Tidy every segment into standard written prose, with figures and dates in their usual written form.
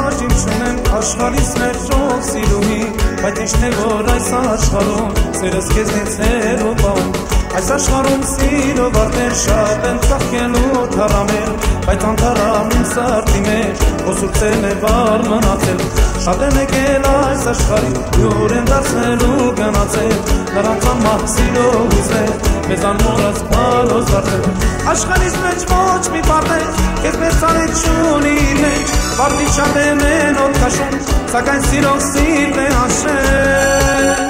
բաժին չունեմ աշխարհիս մեջ ով սիրուհի, բայց ինչն է որ այս աշխարհում սերս քեզնից հեռու պահում, այս աշխարհում սիրով արտեր շատ են ծաղկելու թառամել, բայց անթառամ իմ սրտի մեջ ոսուրցել է վար մնացել, շատ են եկել այս աշխարհին յուր են դարձնելու գնացել, նրանց անմահ սիրով հույսներ մեզ անմոռաց փարոզ դարձել, աշխարհիս մեջ ոչ մի բառ քեզ մեծ արեց չունի իր մեջ, բառի շատ է մենոտ քաշում, սակայն սիրող սիրտ է հաշել,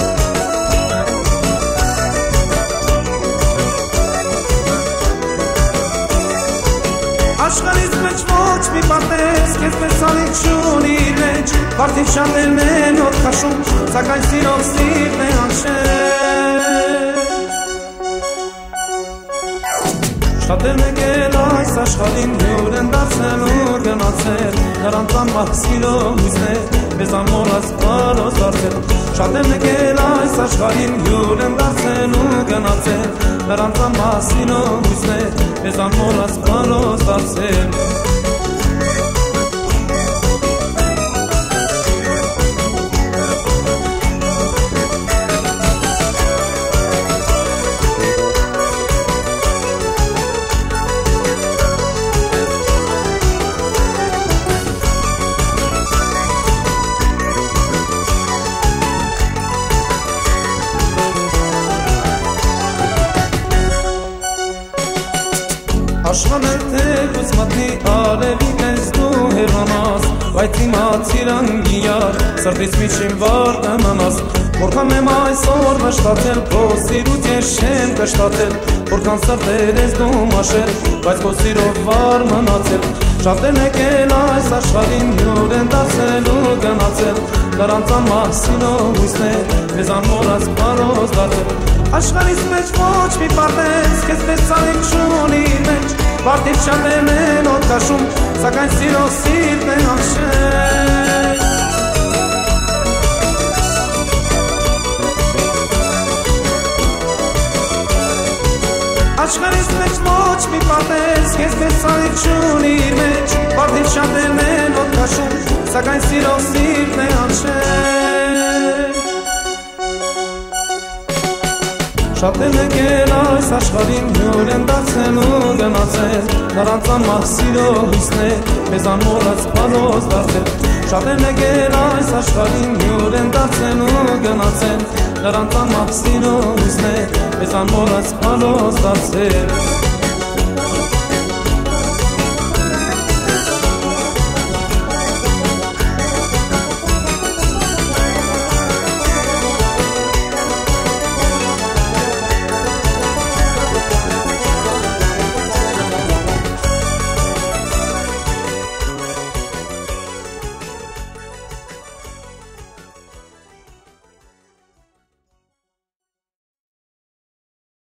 աշխարհիս մեջ ոչ մի բառ քեզ մեծ արեց չունի իր մեջ, բառի շատ է մենոտ քաշում, սակայն սիրող սիրտ է հաշել, շատ են եկել այս աշխարհին յուր են դարձնելու գնացել, նրանց անմահ սիրով հույսներ մեզ անմոռաց փարոզ դարձել, շատ են եկել այս աշխարհին յուր են դարձնելու գնացել, նրանց անմահ սիրով հույսներ մեզ անմոռաց փարոզ դարձել, աշխարհը թեկուզ մատնի արևին ես դու հեռանաս, բայց իմացիր անգիար, սրտից միջին վար կմնաս, որքան եմ այսօր մշտացել, քո սիրուց ես չեմ կշտացել, որքան սրտեր ես դու մաշել, բայց քո սիրով վար մնացել, շատ են եկել այս աշխարհին յուր են դարձնելու գնացել, նրանց անմահ սիրով հույսներ մեզ անմոռաց փարոզ դարձել, աշխարհիս մեջ ոչ մի բառ քեզ մեծ արեք չունի իր մեջ, բառի շատ է մենոտ քաշում, սակայն սիրող սիրտ է հաշել, աշխարհիս մեջ ոչ մի բառ քեզ մեծ արեք չունի իր մեջ, բառի շատ է մենոտ քաշում, սակայն սիրող սիրտ է հաշել, շատ են եկել այս աշխարհին յուր են դարձնելու գնացել, նրանց անմահ սիրով հույսներ մեզ անմոռաց փարոզ դարձել, շատ են եկել այս աշխարհին յուր են դարձնելու գնացել, նրանց անմահ սիրով հույսներ մեզ անմոռաց փարոզ դարձել,